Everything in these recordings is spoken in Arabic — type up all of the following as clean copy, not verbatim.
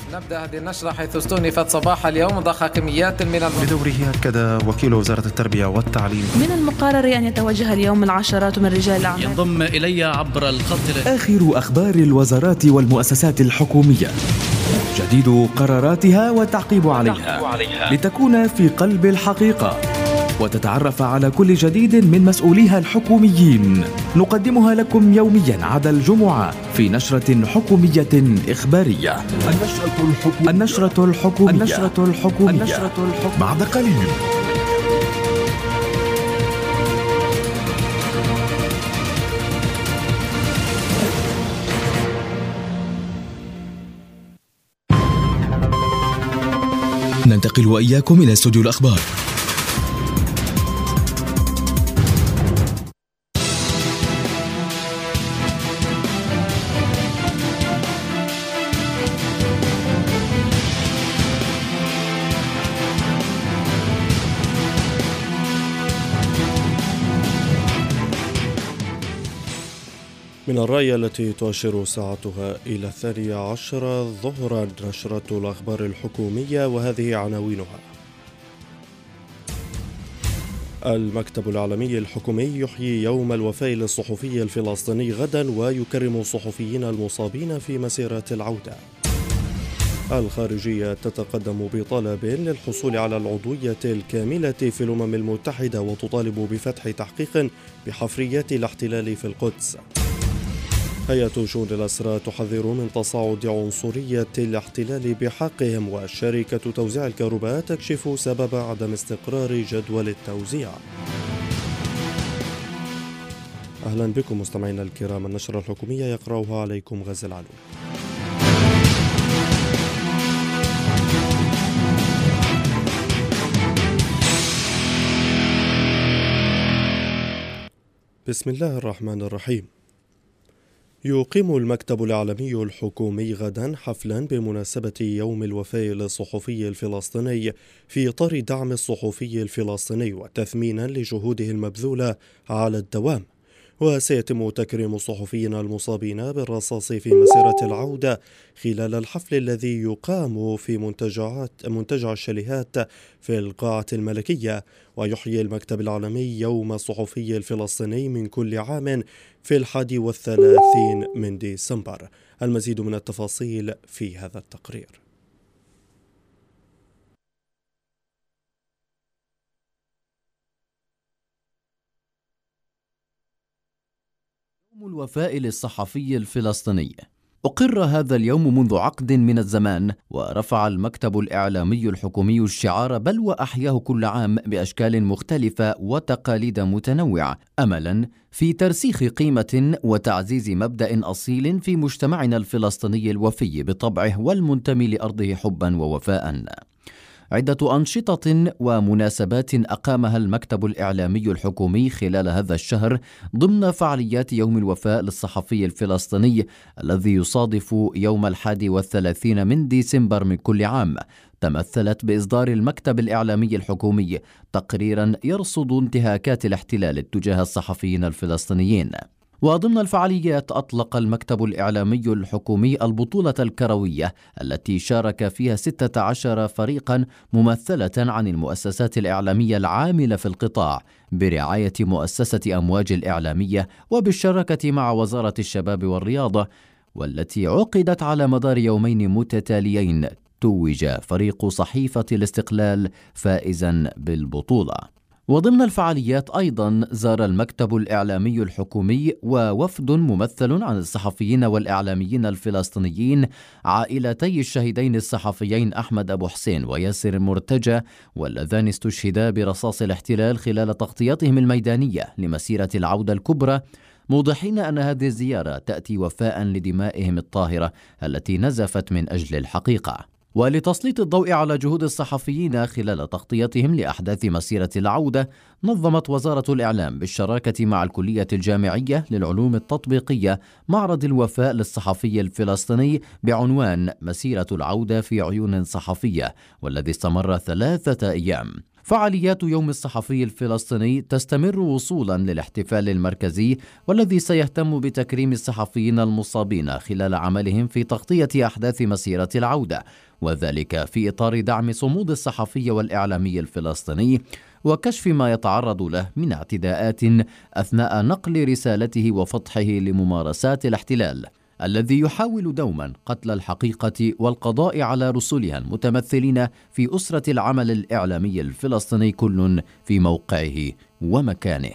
نبدأ هذه النشرة حيث استؤنفت صباح اليوم ضخ كميات من بدوره أكد وكيل وزارة التربية والتعليم من المقرر أن يتوجه اليوم العشرات من رجال الأعمال. ينضم إلي عبر الخط آخر أخبار الوزارات والمؤسسات الحكومية، جديد قراراتها والتعقيب عليها لتكون في قلب الحقيقة وتتعرف على كل جديد من مسؤوليها الحكوميين. نقدمها لكم يوميا عدا الجمعة في نشرة حكومية إخبارية. النشرة الحكومية بعد قليل. ننتقل وإياكم إلى استوديو الأخبار. من الراية التي تؤشر ساعتها إلى 12 ظهرا نشرة الأخبار الحكومية، وهذه عناوينها. المكتب الإعلامي الحكومي يحيي يوم الوفاء للصحفي الفلسطيني غدا ويكرم الصحفيين المصابين في مسيرة العودة. الخارجية تتقدم بطلب للحصول على العضوية الكاملة في الأمم المتحدة وتطالب بفتح تحقيق بحفريات الاحتلال في القدس. هيئة شؤون الأسرى تحذر من تصاعد عنصرية الاحتلال بحقهم، وشركة توزيع الكهرباء تكشف سبب عدم استقرار جدول التوزيع. أهلا بكم مستمعينا الكرام، النشرة الحكومية يقرأها عليكم غازي العلو. بسم الله الرحمن الرحيم. يقيم المكتب الإعلامي الحكومي غدا حفلا بمناسبة يوم الوفاء للصحفي الفلسطيني في إطار دعم الصحفي الفلسطيني وتثمينا لجهوده المبذولة على الدوام. وسيتم تكريم الصحفيين المصابين بالرصاص في مسيرة العودة خلال الحفل الذي يقام في منتجع الشاليهات في القاعة الملكية. ويحيي المكتب الإعلامي يوم الصحفي الفلسطيني من كل عام في 31 من ديسمبر. المزيد من التفاصيل في هذا التقرير. يوم الوفاء للصحفي الفلسطيني أقر هذا اليوم منذ عقد من الزمان، ورفع المكتب الإعلامي الحكومي الشعار بل وأحياه كل عام بأشكال مختلفة وتقاليد متنوعة، أملا في ترسيخ قيمة وتعزيز مبدأ أصيل في مجتمعنا الفلسطيني الوفي بطبعه والمنتمي لأرضه حبا ووفاء. عدة أنشطة ومناسبات أقامها المكتب الإعلامي الحكومي خلال هذا الشهر ضمن فعاليات يوم الوفاء للصحفي الفلسطيني الذي يصادف يوم 31 من ديسمبر من كل عام، تمثلت بإصدار المكتب الإعلامي الحكومي تقريرا يرصد انتهاكات الاحتلال تجاه الصحفيين الفلسطينيين. وضمن الفعاليات أطلق المكتب الإعلامي الحكومي البطولة الكروية التي شارك فيها 16 فريقا ممثلة عن المؤسسات الإعلامية العاملة في القطاع برعاية مؤسسة أمواج الإعلامية وبالشراكة مع وزارة الشباب والرياضة، والتي عقدت على مدار يومين متتاليين. توج فريق صحيفة الاستقلال فائزا بالبطولة. وضمن الفعاليات أيضا زار المكتب الإعلامي الحكومي ووفد ممثل عن الصحفيين والإعلاميين الفلسطينيين عائلتي الشهيدين الصحفيين أحمد أبو حسين وياسر مرتجى، واللذان استشهدا برصاص الاحتلال خلال تغطيتهم الميدانية لمسيرة العودة الكبرى، موضحين أن هذه الزيارة تأتي وفاء لدمائهم الطاهرة التي نزفت من أجل الحقيقة. ولتسليط الضوء على جهود الصحفيين خلال تغطيتهم لأحداث مسيرة العودة، نظمت وزارة الإعلام بالشراكة مع الكلية الجامعية للعلوم التطبيقية معرض الوفاء للصحفي الفلسطيني بعنوان مسيرة العودة في عيون صحفية، والذي استمر 3 أيام. فعاليات يوم الصحفي الفلسطيني تستمر وصولا للاحتفال المركزي، والذي سيهتم بتكريم الصحفيين المصابين خلال عملهم في تغطية أحداث مسيرة العودة، وذلك في إطار دعم صمود الصحفي والإعلامي الفلسطيني وكشف ما يتعرض له من اعتداءات أثناء نقل رسالته وفضحه لممارسات الاحتلال الذي يحاول دوما قتل الحقيقة والقضاء على رسلها المتمثلين في أسرة العمل الإعلامي الفلسطيني كل في موقعه ومكانه.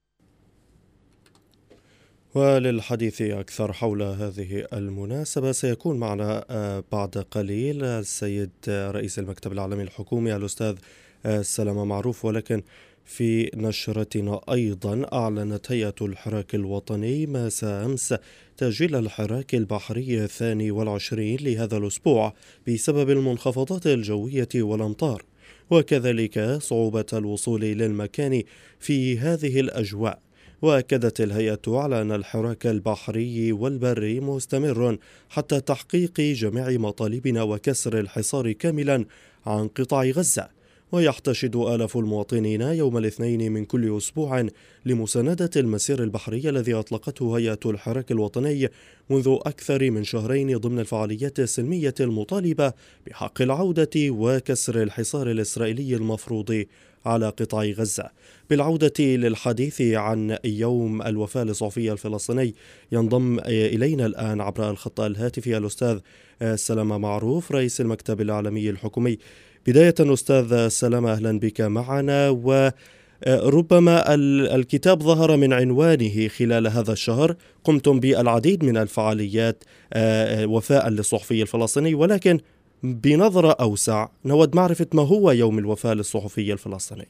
وللحديث أكثر حول هذه المناسبة سيكون معنا بعد قليل السيد رئيس المكتب العالمي الحكومي الأستاذ سلامة معروف، ولكن في نشرتنا أيضا أعلنت هيئة الحراك الوطني مساء أمس تأجيل الحراك البحري 22 لهذا الأسبوع بسبب المنخفضات الجوية والأمطار، وكذلك صعوبة الوصول للمكان في هذه الأجواء. وأكدت الهيئة على أن الحراك البحري والبري مستمر حتى تحقيق جميع مطالبنا وكسر الحصار كاملا عن قطاع غزة. ويحتشد آلاف المواطنين يوم الاثنين من كل أسبوع لمساندة المسير البحري الذي أطلقته هيئة الحراك الوطني منذ أكثر من شهرين ضمن الفعاليات السلمية المطالبة بحق العودة وكسر الحصار الإسرائيلي المفروض على قطاع غزة. بالعودة للحديث عن يوم الوفاة للصحفي الفلسطيني ينضم إلينا الآن عبر الخط الهاتفي الأستاذ سلامة معروف رئيس المكتب العالمي الحكومي. بداية أستاذ سلامة، أهلا بك معنا. وربما الكتاب ظهر من عنوانه خلال هذا الشهر قمتم بالعديد من الفعاليات وفاء للصحفي الفلسطيني، ولكن بنظرة أوسع نود معرفة ما هو يوم الوفاة للصحفي الفلسطيني.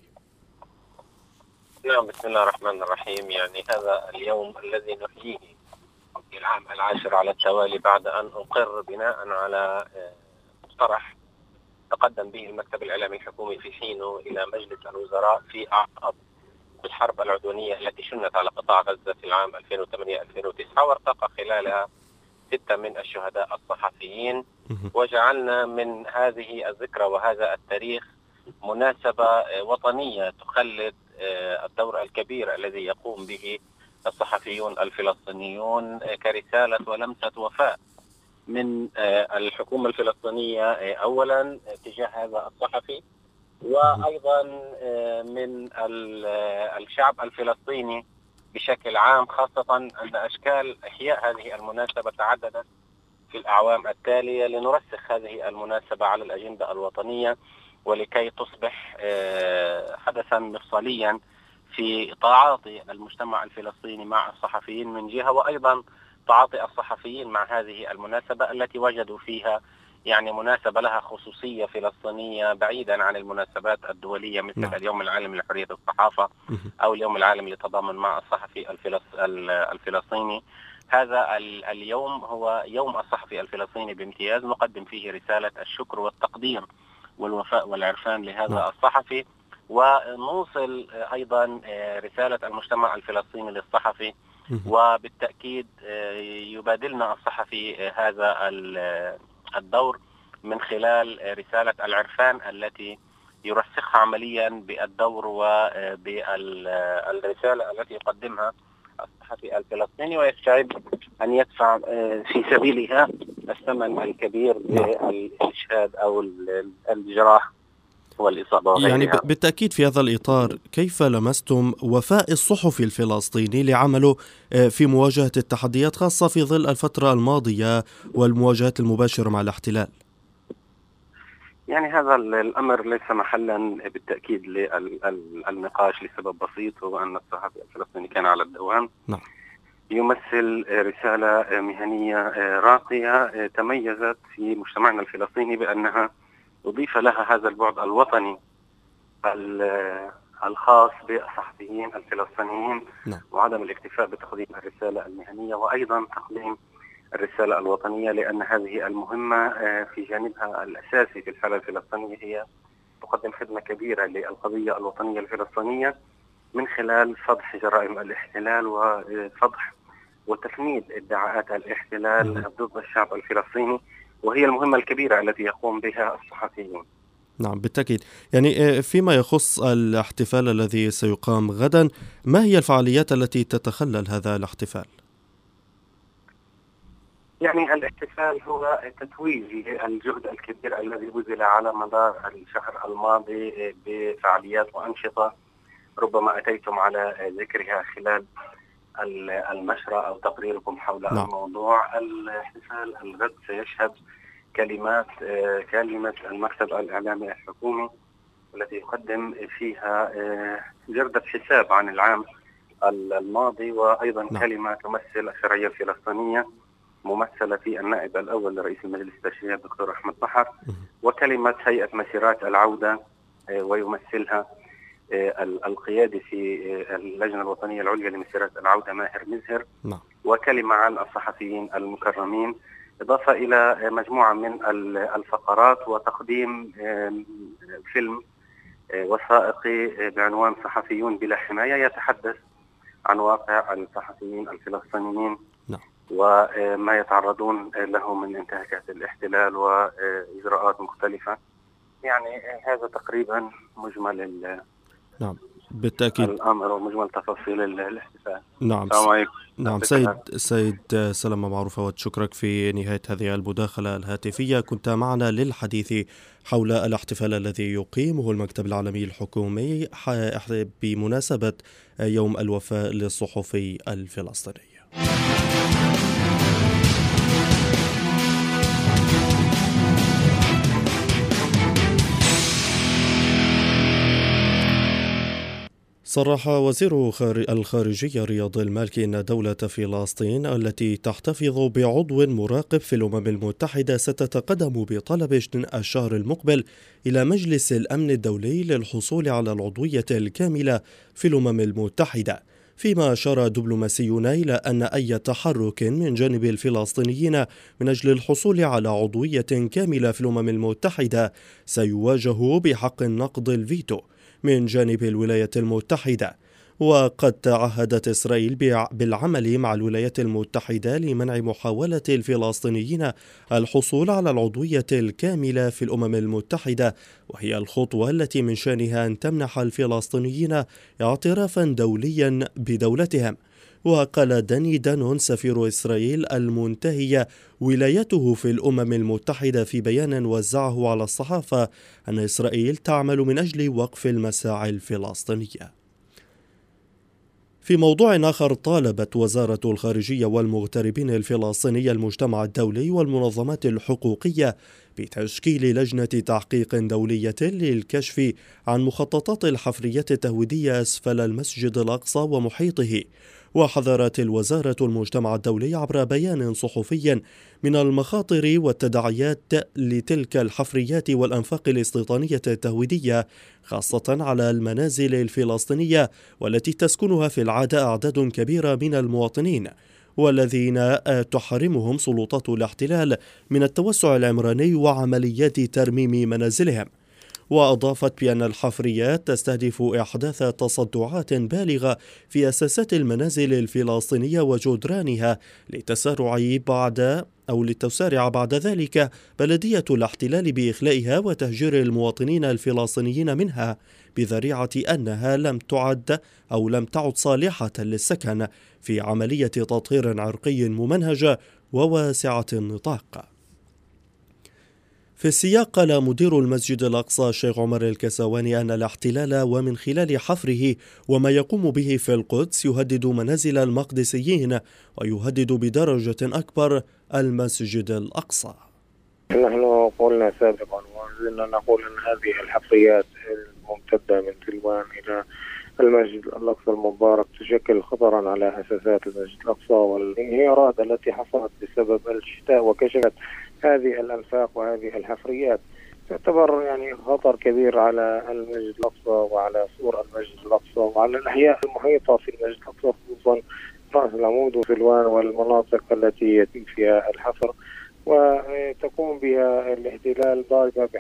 نعم، بسم الله الرحمن الرحيم. يعني هذا اليوم الذي نحييه في العام العاشر على التوالي بعد أن أقر بناء على مقترح تقدم به المكتب الإعلامي الحكومي في حينه إلى مجلس الوزراء في أعقاب الحرب العدوانية التي شنت على قطاع غزة في العام 2008-2009، وارتقى خلالها 6 من الشهداء الصحفيين، وجعلنا من هذه الذكرى وهذا التاريخ مناسبة وطنية تخلد الدور الكبير الذي يقوم به الصحفيون الفلسطينيون كرسالة ولمسة وفاء من الحكومة الفلسطينية أولا تجاه هذا الصحفي، وأيضا من الشعب الفلسطيني بشكل عام، خاصة أن أشكال إحياء هذه المناسبة تعددت في الأعوام التالية لنرسخ هذه المناسبة على الأجندة الوطنية ولكي تصبح حدثا مفصليا في تعاطي المجتمع الفلسطيني مع الصحفيين من جهة، وأيضا تعاطي الصحفيين مع هذه المناسبة التي وجدوا فيها يعني مناسبة لها خصوصية فلسطينية بعيدا عن المناسبات الدولية مثل اليوم العالمي لحرية الصحافة أو اليوم العالمي للتضامن مع الصحفي الفلسطيني. هذا اليوم هو يوم الصحفي الفلسطيني بامتياز، نقدم فيه رسالة الشكر والتقدير والوفاء والعرفان لهذا الصحفي، ونوصل أيضا رسالة المجتمع الفلسطيني للصحفي، وبالتأكيد يبادلنا الصحفي هذا الدور من خلال رسالة العرفان التي يرسخها عمليا بالدور وبالرسالة التي يقدمها الصحفي الفلسطيني، ويستعد أن يدفع في سبيلها الثمن الكبير بالإشهاد أو الجراح والإصابة وغيرها. يعني بالتأكيد في هذا الإطار كيف لمستم وفاء الصحفي الفلسطيني لعمله في مواجهة التحديات، خاصة في ظل الفترة الماضية والمواجهات المباشرة مع الاحتلال؟ يعني هذا الأمر ليس محلا بالتأكيد للنقاش لسبب بسيط، هو أن الصحفي الفلسطيني كان على الدوام. نعم. يمثل رسالة مهنية راقية تميزت في مجتمعنا الفلسطيني بأنها أضيف لها هذا البعد الوطني الخاص بالصحفيين الفلسطينيين. نعم. وعدم الاكتفاء بتقديم الرسالة المهنية وأيضا تقديم الرسالة الوطنية، لأن هذه المهمة في جانبها الأساسي في الحالة الفلسطينية هي تقدم خدمة كبيرة للقضية الوطنية الفلسطينية من خلال فضح جرائم الاحتلال وفضح وتفنيد ادعاءات الاحتلال ضد الشعب الفلسطيني، وهي المهمة الكبيرة التي يقوم بها الصحفيون. نعم بالتأكيد. يعني فيما يخص الاحتفال الذي سيقام غدا، ما هي الفعاليات التي تتخلل هذا الاحتفال؟ يعني الاحتفال هو تتويج للجهد الكبير الذي بذل على مدار الشهر الماضي بفعاليات وأنشطة ربما أتيتم على ذكرها خلال النشرة أو تقريركم حول الموضوع. الاحتفال الغد سيشهد كلمة المكتب الإعلامي الحكومي التي يقدم فيها جردة حساب عن العام الماضي، وأيضا كلمة تمثل الشرعية الفلسطينية ممثلة في النائب الأول لرئيس المجلس التشريعي الدكتور أحمد طحر، وكلمة هيئة مسيرات العودة ويمثلها القيادي في اللجنة الوطنية العليا لمسيرات العودة ماهر مزهر، وكلمة عن الصحفيين المكرمين، إضافة إلى مجموعة من الفقرات وتقديم فيلم وثائقي بعنوان صحفيون بلا حماية يتحدث عن واقع الصحفيين الفلسطينيين وما يتعرضون له من انتهاكات الاحتلال وإجراءات مختلفة. يعني هذا تقريبا مجمل بالتأكيد الأمر ومجمل تفاصيل الاحتفال. نعم سيد سلامة معروف، وشكرك في نهاية هذه المداخلة الهاتفية. كنت معنا للحديث حول الاحتفال الذي يقيمه المكتب العالمي الحكومي بمناسبة يوم الوفاء للصحفي الفلسطيني. صرح وزير الخارجية رياض المالكي أن دولة فلسطين التي تحتفظ بعضو مراقب في الأمم المتحدة ستتقدم بطلب الشهر المقبل إلى مجلس الأمن الدولي للحصول على العضوية الكاملة في الأمم المتحدة، فيما أشار دبلوماسيون إلى أن أي تحرك من جانب الفلسطينيين من أجل الحصول على عضوية كاملة في الأمم المتحدة سيواجه بحق النقض الفيتو من جانب الولايات المتحدة. وقد تعهدت إسرائيل بالعمل مع الولايات المتحدة لمنع محاولة الفلسطينيين الحصول على العضوية الكاملة في الأمم المتحدة، وهي الخطوة التي من شأنها أن تمنح الفلسطينيين اعترافا دوليا بدولتهم. وقال داني دانون سفير إسرائيل المنتهي ولايته في الأمم المتحدة في بيان وزعه على الصحافة أن إسرائيل تعمل من أجل وقف المساعي الفلسطينية. في موضوع آخر، طالبت وزارة الخارجية والمغتربين الفلسطيني المجتمع الدولي والمنظمات الحقوقية بتشكيل لجنة تحقيق دولية للكشف عن مخططات الحفريات التهويدية أسفل المسجد الأقصى ومحيطه. وحذرت الوزارة المجتمع الدولي عبر بيان صحفي من المخاطر والتداعيات لتلك الحفريات والأنفاق الاستيطانية التهويدية، خاصة على المنازل الفلسطينية والتي تسكنها في العادة أعداد كبيرة من المواطنين، والذين تحرمهم سلطات الاحتلال من التوسع العمراني وعمليات ترميم منازلهم. وأضافت بأن الحفريات تستهدف إحداث تصدعات بالغة في أساسات المنازل الفلسطينية وجدرانها لتسارع بعد ذلك بلدية الاحتلال بإخلائها وتهجير المواطنين الفلسطينيين منها بذريعة أنها لم تعد صالحة للسكن في عملية تطهير عرقي ممنهجة وواسعة النطاق. في السياق، قال مدير المسجد الأقصى الشيخ عمر الكسواني أن الاحتلال ومن خلال حفره وما يقوم به في القدس يهدد منازل المقدسيين ويهدد بدرجة أكبر المسجد الأقصى. نحن قلنا سابقا وزلنا نقول أن هذه الحفريات الممتدة من سلوان إلى المسجد الأقصى المبارك تشكل خطرا على أساسات المسجد الأقصى، والانهيارات التي حصلت بسبب الشتاء وكشفت هذه الأنفاق وهذه الحفريات تعتبر يعني خطر كبير على المسجد الأقصى وعلى سور المسجد الأقصى وعلى الأحياء المحيطة في المسجد الأقصى، خصوصا رأس العمود وسلوان والمناطق التي يتم فيها الحفر وتقوم بها الاحتلال ضاربة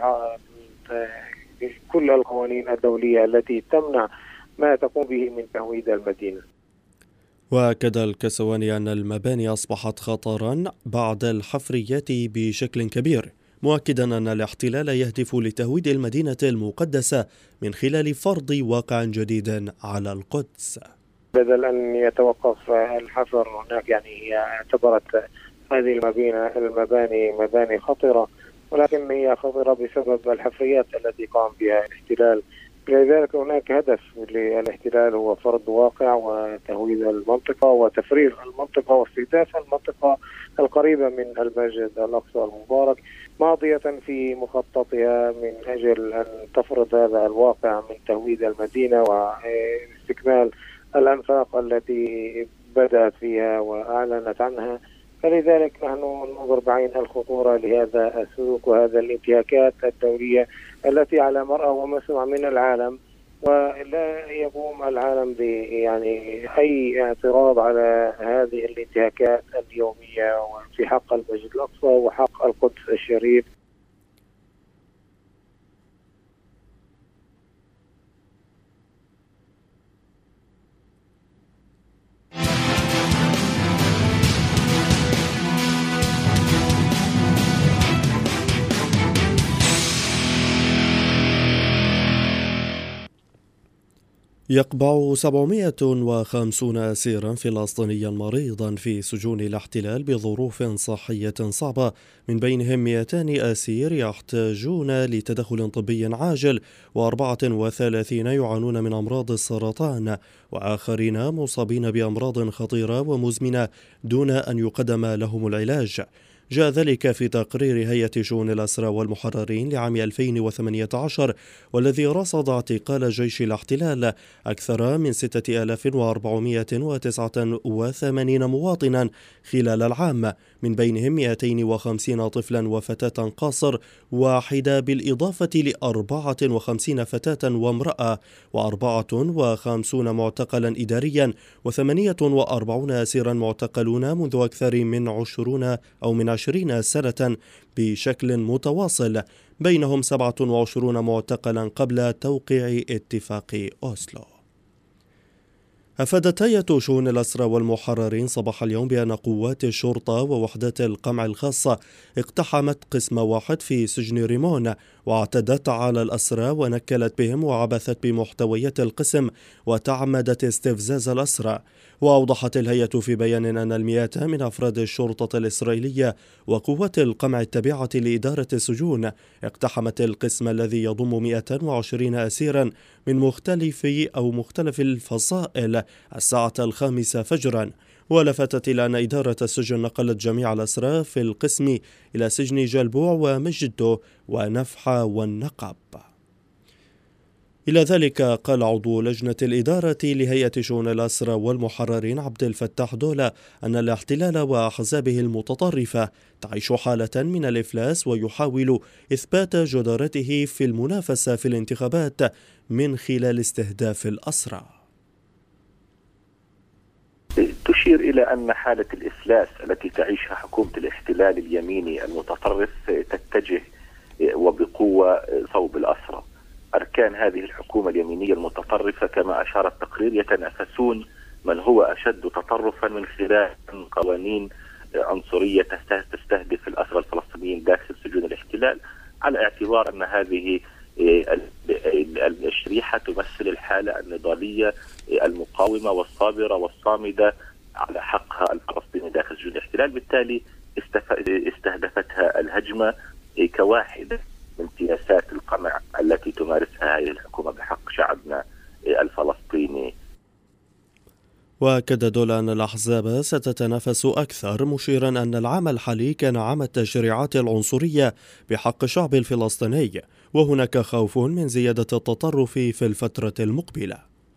بكل القوانين الدولية التي تمنع ما تقوم به من تهويد المدينة. وأكد الكسواني أن المباني أصبحت خطرا بعد الحفريات بشكل كبير، مؤكدا أن الاحتلال يهدف لتهويد المدينة المقدسة من خلال فرض واقع جديد على القدس. بدل أن يتوقف الحفر هناك، يعني هي اعتبرت هذه المباني مباني خطرة، ولكن هي خطرة بسبب الحفريات التي قام بها الاحتلال. لذلك هناك هدف للاحتلال هو فرض واقع وتهويد المنطقة وتفريغ المنطقة واستهداف المنطقة القريبة من المسجد الأقصى المبارك، ماضية في مخططها من أجل أن تفرض هذا الواقع من تهويد المدينة واستكمال الأنفاق التي بدأت فيها وأعلنت عنها. فلذلك نحن ننظر بعين الخطورة لهذا السلوك وهذا الانتهاكات الدولية التي على مرأى ومسمع من العالم، ولا يقوم العالم يعني أي اعتراض على هذه الانتهاكات اليومية في حق المسجد الأقصى وحق القدس الشريف. يقبع 750 أسيرا فلسطينيا مريضا في سجون الاحتلال بظروف صحية صعبة، من بينهم 200 أسير يحتاجون لتدخل طبي عاجل، و34 يعانون من أمراض السرطان، وآخرين مصابين بأمراض خطيرة ومزمنة دون أن يقدم لهم العلاج. جاء ذلك في تقرير هيئة شؤون الأسرى والمحررين لعام 2018، والذي رصد اعتقال جيش الاحتلال أكثر من 6489 مواطنا خلال العام، من بينهم 250 طفلا وفتاة قاصر واحدة، بالإضافة ل54 فتاة وامرأة، و54 معتقلا إداريا، و48 أسيرا معتقلون منذ أكثر من 20 سنة بشكل متواصل، بينهم 27 معتقلا قبل توقيع اتفاق أوسلو. أفادت هيئة شؤون الأسرى والمحررين صباح اليوم بأن قوات الشرطة ووحدات القمع الخاصة اقتحمت قسم واحد في سجن ريمون، واعتدت على الأسرى ونكلت بهم وعبثت بمحتويات القسم وتعمدت استفزاز الأسرى. وأوضحت الهيئة في بيان أن المئات من أفراد الشرطة الإسرائيلية وقوات القمع التابعة لإدارة السجون اقتحمت القسم الذي يضم 120 أسيرا من مختلف الفصائل الساعة 5 فجرا. ولفتت إلى أن إدارة السجن نقلت جميع الأسرى في القسم إلى سجن جلبوع ومجدو ونفحة والنقب. إلى ذلك قال عضو لجنة الإدارة لهيئة شؤون الأسرى والمحررين عبد الفتاح دولة أن الاحتلال وأحزابه المتطرفة تعيش حالة من الإفلاس، ويحاول إثبات جدارته في المنافسة في الانتخابات من خلال استهداف الأسرى. تشير إلى أن حالة الإفلاس التي تعيشها حكومة الاحتلال اليميني المتطرف تتجه وبقوة صوب الأسرى. أركان هذه الحكومة اليمينية المتطرفة كما أشار التقرير يتنافسون من هو أشد تطرفا من خلال قوانين عنصرية تستهدف الأسرى الفلسطينيين داخل سجون الاحتلال، على اعتبار أن هذه الشريحة تمثل الحالة النضالية المقاومة والصابرة والصامدة على حقها الفلسطيني داخل سجون الاحتلال. بالتالي استهدفتها الهجمة كواحدة من سياسات القمع التي تمارسها هذه الحكومة بحق شعبنا الفلسطيني. وأكد دولة أن الأحزاب ستتنافس أكثر، مشيرا أن العام الحالي كان عام التشريعات العنصرية بحق الشعب الفلسطيني، وهناك خوف من زيادة التطرف في الفترة المقبلة.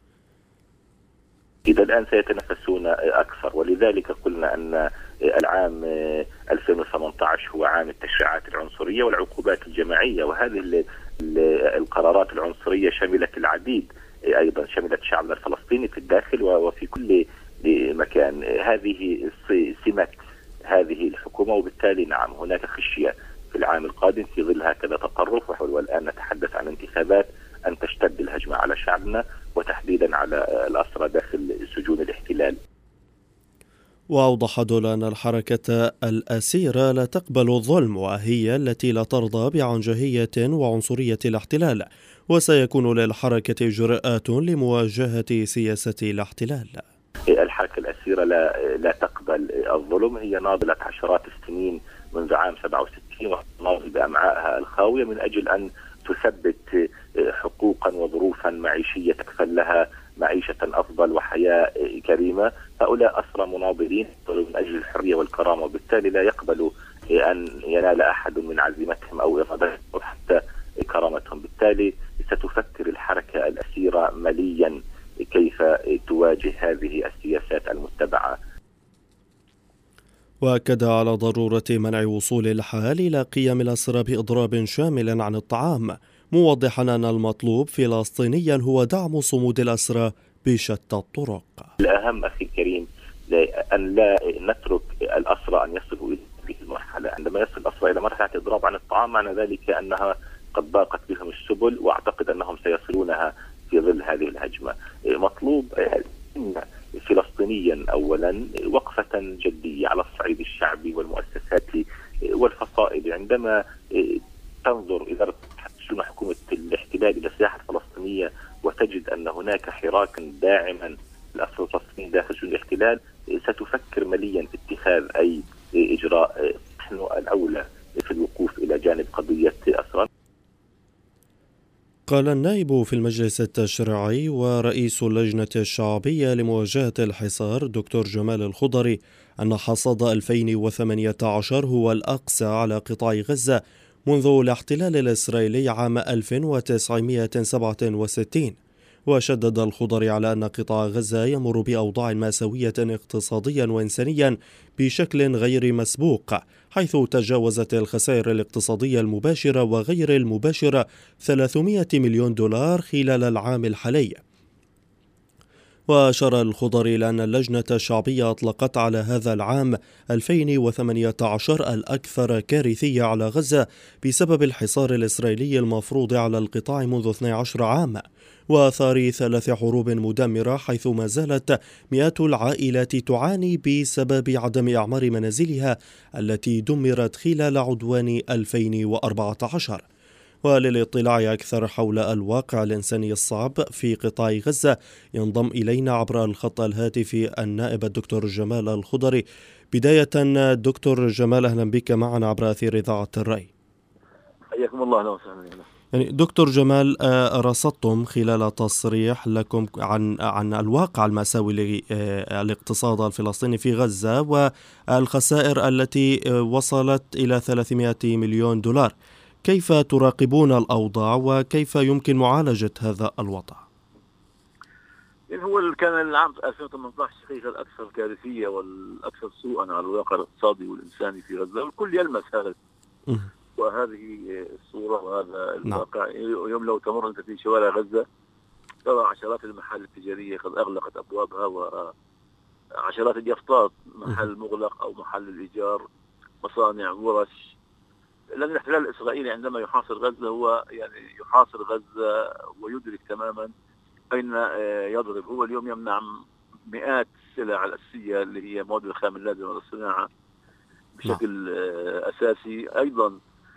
إذا الآن سيتنافسون أكثر، ولذلك قلنا أن العام 2018 هو عام التشريعات العنصرية والعقوبات الجماعية، وهذه القرارات العنصرية شملت العديد، أيضا شملت شعبنا الفلسطيني في الداخل وفي كل مكان. هذه سمة هذه الحكومة، وبالتالي نعم هناك خشية في العام القادم في ظل هكذا تطرف، والآن نتحدث عن انتخابات أن تشتد الهجمة على شعبنا وتحديدا على الأسرى داخل سجون الاحتلال. وأوضح دولا أن الحركة الأسيرة لا تقبل الظلم، وهي التي لا ترضى بعنجهية وعنصرية الاحتلال، وسيكون للحركة إجراءات لمواجهة سياسة الاحتلال. الحركة الأسيرة لا تقبل الظلم، هي ناضلة عشرات السنين منذ عام 67 وناضل بأمعائها الخاوية من أجل أن تثبت حقوقا وظروفا معيشية تكفل لها معيشة أفضل وحياة كريمة. هؤلاء أسرى مناضلين من أجل الحرية والكرامة، وبالتالي لا يقبلوا أن ينال أحد من عزيمتهم أو إرادتهم أو حتى كرامتهم. بالتالي ستفكر الحركة الأسيرة مليا كيف تواجه هذه السياسات المتبعة. وأكد على ضرورة منع وصول الحال إلى قيام الأسرى بإضراب شامل عن الطعام، موضحا أن المطلوب فلسطينيا هو دعم صمود الأسرى بشتى الطرق. الأهم أخي الكريم أن لا نترك الأسرى أن يصلوا إلى هذه المرحلة. عندما يصل الأسرى إلى مرحلة إضراب عن الطعام معنى ذلك أنها قد ضاقت بهم السبل، وأعتقد أنهم سيصلونها في ظل هذه الهجمة. مطلوب فلسطينيا أولا وقفة جدية على الصعيد الشعبي والمؤسساتي والفصائل. عندما تنظر إدارة حكومة الاحتلال إلى الساحة الفلسطينية وتجد أن هناك حراكا داعما للأسرى الفلسطينيين داخل سجون الاحتلال، ستفكر مليا في اتخاذ أي إجراء. نحن الأولى في الوقوف إلى جانب قضية أسرى. قال النائب في المجلس التشريعي ورئيس اللجنة الشعبية لمواجهة الحصار دكتور جمال الخضري أن حصاد 2018 هو الأقصى على قطاع غزة منذ الاحتلال الإسرائيلي عام 1967. وشدد الخضري على أن قطاع غزة يمر بأوضاع مأساوية اقتصاديا وإنسانيا بشكل غير مسبوق، حيث تجاوزت الخسائر الاقتصادية المباشرة وغير المباشرة 300 مليون دولار خلال العام الحالي. وأشار الخضري إلى أن اللجنة الشعبية أطلقت على هذا العام 2018 الأكثر كارثية على غزة بسبب الحصار الإسرائيلي المفروض على القطاع منذ 12 عام، وآثار 3 حروب مدمرة، حيث ما زالت مئات العائلات تعاني بسبب عدم إعمار منازلها التي دمرت خلال عدوان 2014. وللاطلاع أكثر حول الواقع الإنساني الصعب في قطاع غزة ينضم إلينا عبر الخط الهاتفي النائب الدكتور جمال الخضري. بداية دكتور جمال، أهلا بك معنا عبر أثير إذاعة الرأي. حياكم الله. أهلا وسهلا. يعني دكتور جمال، رصدتم خلال تصريح لكم عن الواقع المأساوي للاقتصاد الفلسطيني في غزة والخسائر التي وصلت إلى 300 مليون دولار. كيف تراقبون الأوضاع وكيف يمكن معالجة هذا الوضع؟ يعني هو كان العام 2018 حقيقة الأكثر كارثية والأكثر سوءا على الواقع الاقتصادي والإنساني في غزة، والكل يلمس هذا وهذه الصورة وهذا الواقع. يوم لو تمر أنت في شوارع غزة ترى عشرات المحال التجارية قد أغلقت أبوابها، وعشرات اليافطات، محل مغلق أو محل الإيجار، مصانع، ورش. لأن الاحتلال الإسرائيلي عندما يحاصر غزة هو يعني يحاصر غزة ويدرك تماما أين يضرب. هو اليوم يمنع مئات السلع الأساسية اللي هي مواد الخام اللازمة للصناعة بشكل أساسي. أيضا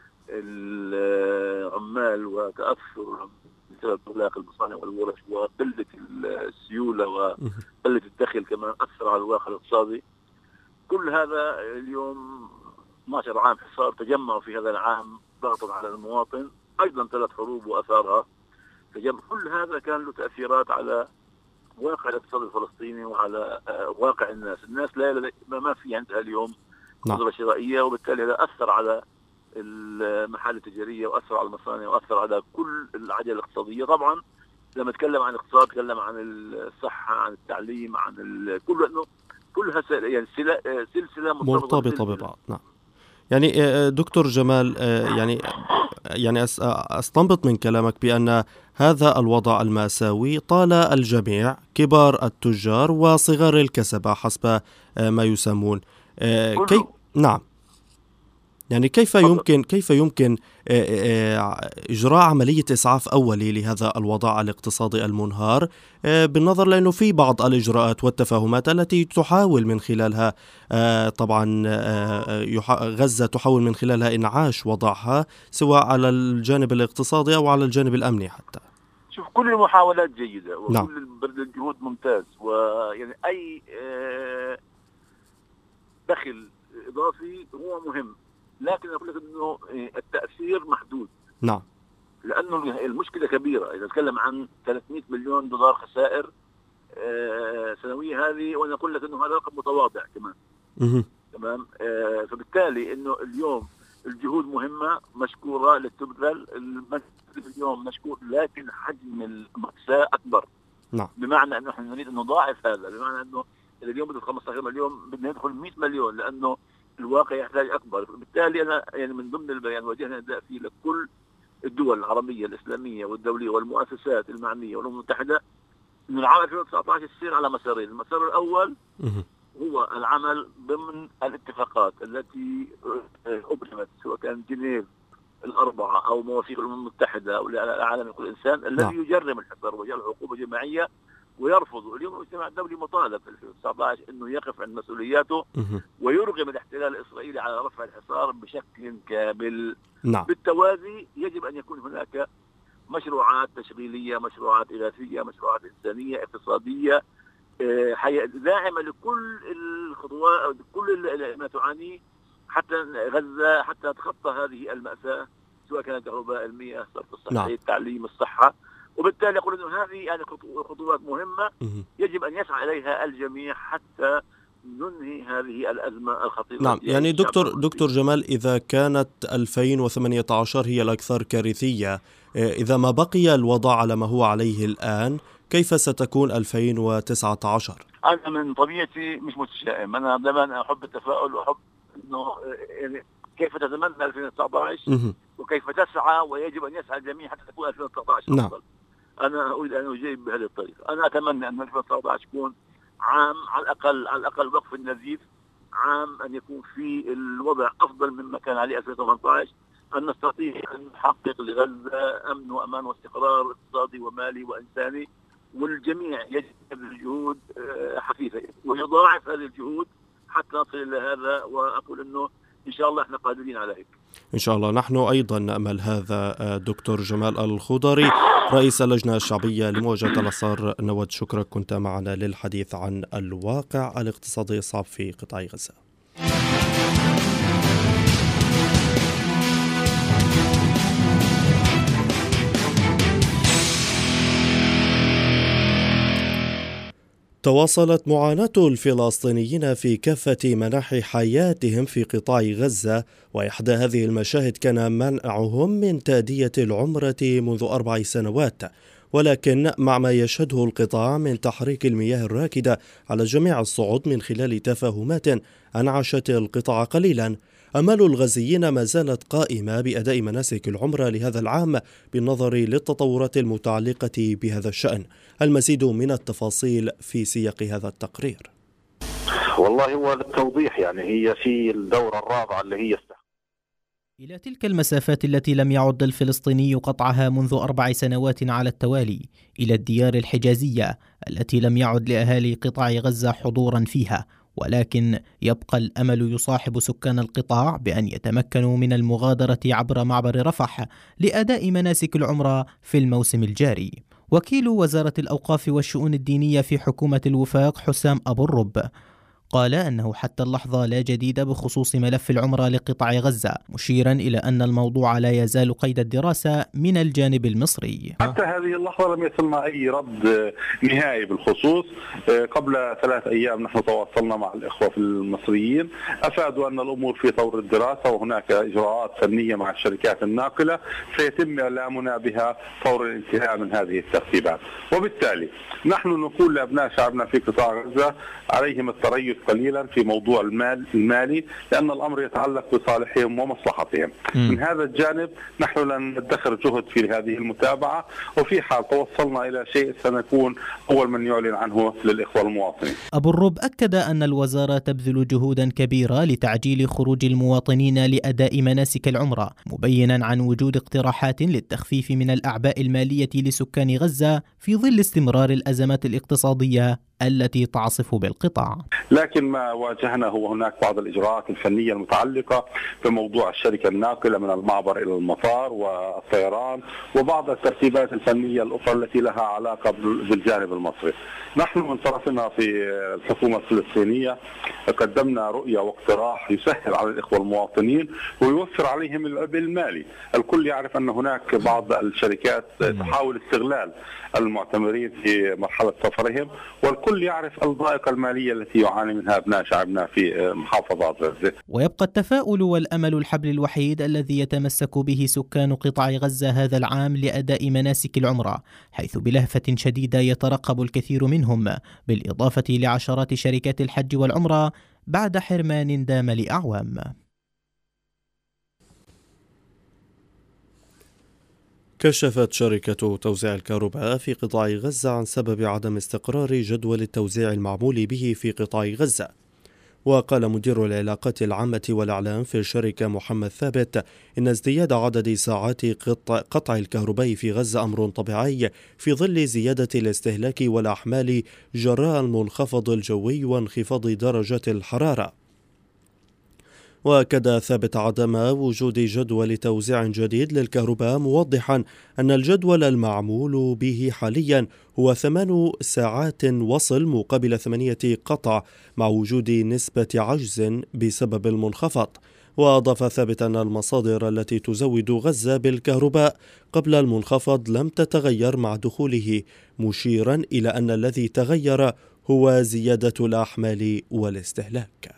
العمال وتأثر بسبب إغلاق المصانع والورش وقلة السيولة وقلة الدخل كمان أثر على الواقع الاقتصادي. كل هذا اليوم 12 عام حصار تجمع في هذا العام ضغطا على المواطن، أيضا 3 حروب وأثارها تجمع. كل هذا كان له تأثيرات على واقع الاقتصاد الفلسطيني وعلى واقع الناس. لا ما في عندها اليوم قدرة شرائية، وبالتالي هذا أثر على المحال التجارية وأثر على المصانع وأثر على كل العجلة الاقتصادية. طبعا لما نتكلم عن الاقتصاد نتكلم عن الصحة، عن التعليم، عن كلها يعني سلسلة مرتبطة ببعض. نعم. يعني دكتور جمال، يعني أستنبط من كلامك بأن هذا الوضع المأساوي طال الجميع، كبار التجار وصغار الكسبة حسب ما يسمون. نعم. يعني كيف يمكن إجراء عملية إسعاف أولي لهذا الوضع الاقتصادي المنهار، بالنظر لأنه في بعض الإجراءات والتفاهمات التي تحاول من خلالها طبعا غزة تحاول من خلالها إنعاش وضعها سواء على الجانب الاقتصادي أو على الجانب الأمني حتى. شوف، كل المحاولات جيدة وكل نعم. الجهود ممتاز، ويعني أي دخل إضافي هو مهم، لكن أقول لك إنه التأثير محدود. نعم. لأنه المشكلة كبيرة، إذا نتكلم عن 300 مليون دولار خسائر سنوية هذه، وأنا أقول لك إنه هذا رقم متواضع كمان. تمام. فبالتالي إنه اليوم الجهود مهمة مشكورة لتبذل، اليوم مشكور، لكن حجم المأساة أكبر. نعم. بمعنى أنه نحن نريد أن نضاعف هذا، بمعنى أنه اليوم بدأ 15 مليون بدنا ندخل 100 مليون، لأنه الواقع يحتاج أكبر. بالتالي أنا يعني من ضمن البيان وجهنا نداء فيه لكل الدول العربية الإسلامية والدولية والمؤسسات المعنية والأمم المتحدة أن العام 2019 يصير على مسارين. المسار الأول هو العمل ضمن الاتفاقات التي أبرمت، سواء كان جنيف الأربعة أو مواثيق الأمم المتحدة أو العالم لكل إنسان، الذي يجرم الحصار وجعل عقوبة جماعية ويرفض. اليوم المجتمع الدولي مطالب في 2019 أنه يقف عند مسؤولياته ويرغم الاحتلال الإسرائيلي على رفع الحصار بشكل كامل. نعم. بالتوازي يجب أن يكون هناك مشروعات تشغيلية، مشروعات إغاثية، مشروعات إنسانية، اقتصادية، داعمة لكل الخطوات، كل ما تعانيه حتى غزة، حتى تتخطى هذه المأساة، سواء كانت كهرباء، المياه، الصرف الصحي، نعم. التعليم، الصحة. وبالتالي أقول أنه هذه يعني خطوات مهمة يجب أن يسعى إليها الجميع حتى ننهي هذه الأزمة الخطيرة. نعم. يعني دكتور جمال، إذا كانت 2018 هي الأكثر كارثية، إذا ما بقي الوضع على ما هو عليه الآن، كيف ستكون 2019؟ أنا من طبيعتي مش متشائم، أنا دائما أحب التفاؤل وأحب إنه يعني كيف تتمنى 2019 وكيف تسعى، ويجب أن يسعى الجميع حتى تكون 2019 نعم. أفضل. أنا أريد أن أجيب بهذه الطريقة. أنا أتمنى أن 2019 يكون عام على الأقل وقف النزيف، عام أن يكون في الوضع أفضل مما كان عليه 2018، أن نستطيع أن نحقق لغزة أمن وأمان واستقرار اقتصادي ومالي وإنساني، والجميع يجب الجهود حثيثة ويضاعف هذه الجهود حتى نصل إلى هذا. وأقول أنه إن شاء الله إحنا قادرين على هيك إن شاء الله. نحن أيضا نأمل هذا. دكتور جمال الخضري، رئيس اللجنة الشعبية لمواجهة الآثار، نود شكرك، كنت معنا للحديث عن الواقع الاقتصادي الصعب في قطاع غزة. تواصلت معاناة الفلسطينيين في كافة مناحي حياتهم في قطاع غزة، وإحدى هذه المشاهد كان منعهم من تأدية العمرة منذ 4 سنوات، ولكن مع ما يشهده القطاع من تحريك المياه الراكدة على جميع الصعود من خلال تفاهمات أنعشت القطاع قليلا، أمال الغزيين ما زالت قائمة بأداء مناسك العمرة لهذا العام بالنظر للتطورات المتعلقة بهذا الشأن. المزيد من التفاصيل في سياق هذا التقرير. والله هو التوضيح، يعني هي في الدورة الرابعة اللي هي إلى تلك المسافات التي لم يعد الفلسطيني قطعها منذ 4 سنوات على التوالي، إلى الديار الحجازية التي لم يعد لأهالي قطاع غزة حضورا فيها، ولكن يبقى الأمل يصاحب سكان القطاع بأن يتمكنوا من المغادرة عبر معبر رفح لأداء مناسك العمرة في الموسم الجاري. وكيل وزارة الأوقاف والشؤون الدينية في حكومة الوفاق حسام أبو الرب قال أنه حتى اللحظة لا جديد بخصوص ملف العمرة لقطاع غزة، مشيرا إلى أن الموضوع لا يزال قيد الدراسة من الجانب المصري. حتى هذه اللحظة لم يصلنا أي رد نهائي بالخصوص. قبل 3 أيام نحن تواصلنا مع الإخوة في المصريين، أفادوا أن الأمور في طور الدراسة وهناك إجراءات فنية مع الشركات الناقلة سيتم إعلامنا بها فور الانتهاء من هذه الترتيبات. وبالتالي نحن نقول لأبناء شعبنا في قطاع غزة عليهم التريث قليلا في موضوع المالي، لأن الأمر يتعلق بصالحهم ومصلحتهم. من هذا الجانب نحن لن ندخر جهد في هذه المتابعة، وفي حال توصلنا إلى شيء سنكون أول من يعلن عنه للإخوة المواطنين. أبو الرب أكد أن الوزارة تبذل جهودا كبيرة لتعجيل خروج المواطنين لأداء مناسك العمرة، مبينا عن وجود اقتراحات للتخفيف من الأعباء المالية لسكان غزة في ظل استمرار الأزمات الاقتصادية التي تعصف بالقطاع. لكن ما واجهنا هو هناك بعض الإجراءات الفنية المتعلقة بموضوع الشركة الناقلة من المعبر إلى المطار والطيران، وبعض الترتيبات الفنية الأخرى التي لها علاقة بالجانب المصري. نحن من طرفنا في الحكومة الفلسطينية قدمنا رؤية واقتراح يسهل على الإخوة المواطنين ويوفر عليهم العبء المالي. الكل يعرف أن هناك بعض الشركات تحاول استغلال المعتمرين في مرحلة سفرهم، والكل يعرف الضائقة المالية التي يعاني منها أبناء شعبنا في محافظات غزة. ويبقى التفاؤل والأمل الحبل الوحيد الذي يتمسك به سكان قطاع غزة هذا العام لأداء مناسك العمرة، حيث بلهفة شديدة يترقب الكثير منهم، بالإضافة لعشرات شركات الحج والعمرة بعد حرمان دام لأعوام. كشفت شركة توزيع الكهرباء في قطاع غزة عن سبب عدم استقرار جدول التوزيع المعمول به في قطاع غزة. وقال مدير العلاقات العامة والإعلام في الشركة محمد ثابت إن ازدياد عدد ساعات قطع الكهرباء في غزة أمر طبيعي في ظل زيادة الاستهلاك والأحمال جراء المنخفض الجوي وانخفاض درجة الحرارة. وأكد ثابت عدم وجود جدول توزيع جديد للكهرباء، موضحا أن الجدول المعمول به حاليا هو 8 ساعات وصل مقابل 8 قطع، مع وجود نسبة عجز بسبب المنخفض. وأضاف ثابت أن المصادر التي تزود غزة بالكهرباء قبل المنخفض لم تتغير مع دخوله، مشيرا إلى أن الذي تغير هو زيادة الأحمال والاستهلاك.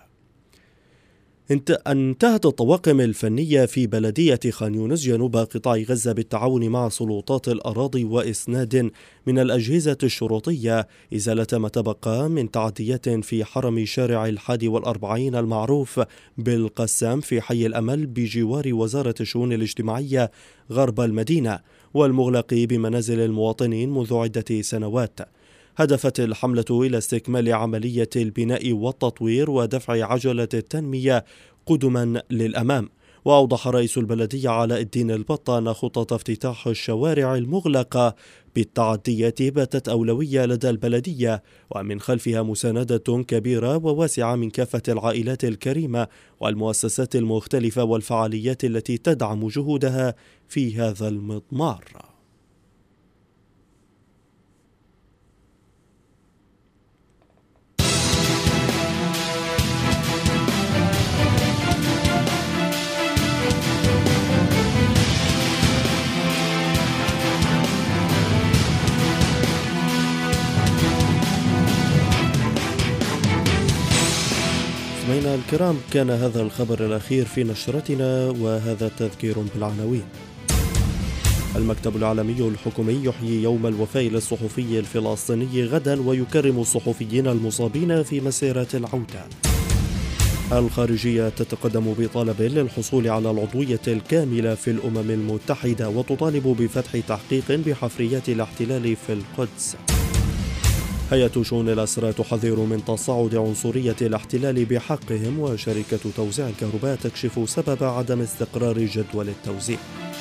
انتهت الطواقم الفنية في بلدية خان يونس جنوب قطاع غزة بالتعاون مع سلطات الأراضي وإسناد من الأجهزة الشرطية إزالة ما تبقى من تعديات في حرم شارع 41 المعروف بالقسام في حي الأمل بجوار وزارة الشؤون الاجتماعية غرب المدينة، والمغلق بمنازل المواطنين منذ عدة سنوات. هدفت الحملة إلى استكمال عملية البناء والتطوير ودفع عجلة التنمية قدما للأمام. وأوضح رئيس البلدية علاء الدين البطة أن خطة افتتاح الشوارع المغلقة بالتعديات باتت أولوية لدى البلدية، ومن خلفها مساندة كبيرة وواسعة من كافة العائلات الكريمة والمؤسسات المختلفة والفعاليات التي تدعم جهودها في هذا المضمار. مستمعينا الكرام، كان هذا الخبر الأخير في نشرتنا، وهذا تذكير بالعناوين. المكتب العالمي الحكومي يحيي يوم الوفاء للصحفي الفلسطيني غدا ويكرم الصحفيين المصابين في مسيرة العودة. الخارجية تتقدم بطلب للحصول على العضوية الكاملة في الأمم المتحدة وتطالب بفتح تحقيق بحفريات الاحتلال في القدس. هيئة شؤون الأسرى تحذر من تصاعد عنصرية الاحتلال بحقهم، وشركة توزيع الكهرباء تكشف سبب عدم استقرار جدول التوزيع.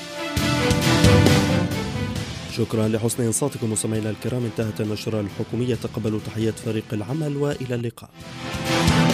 شكرا لحسن إنصاتكم مستمعينا الكرام، انتهت النشرة الحكومية. تقبلوا تحيات فريق العمل وإلى اللقاء.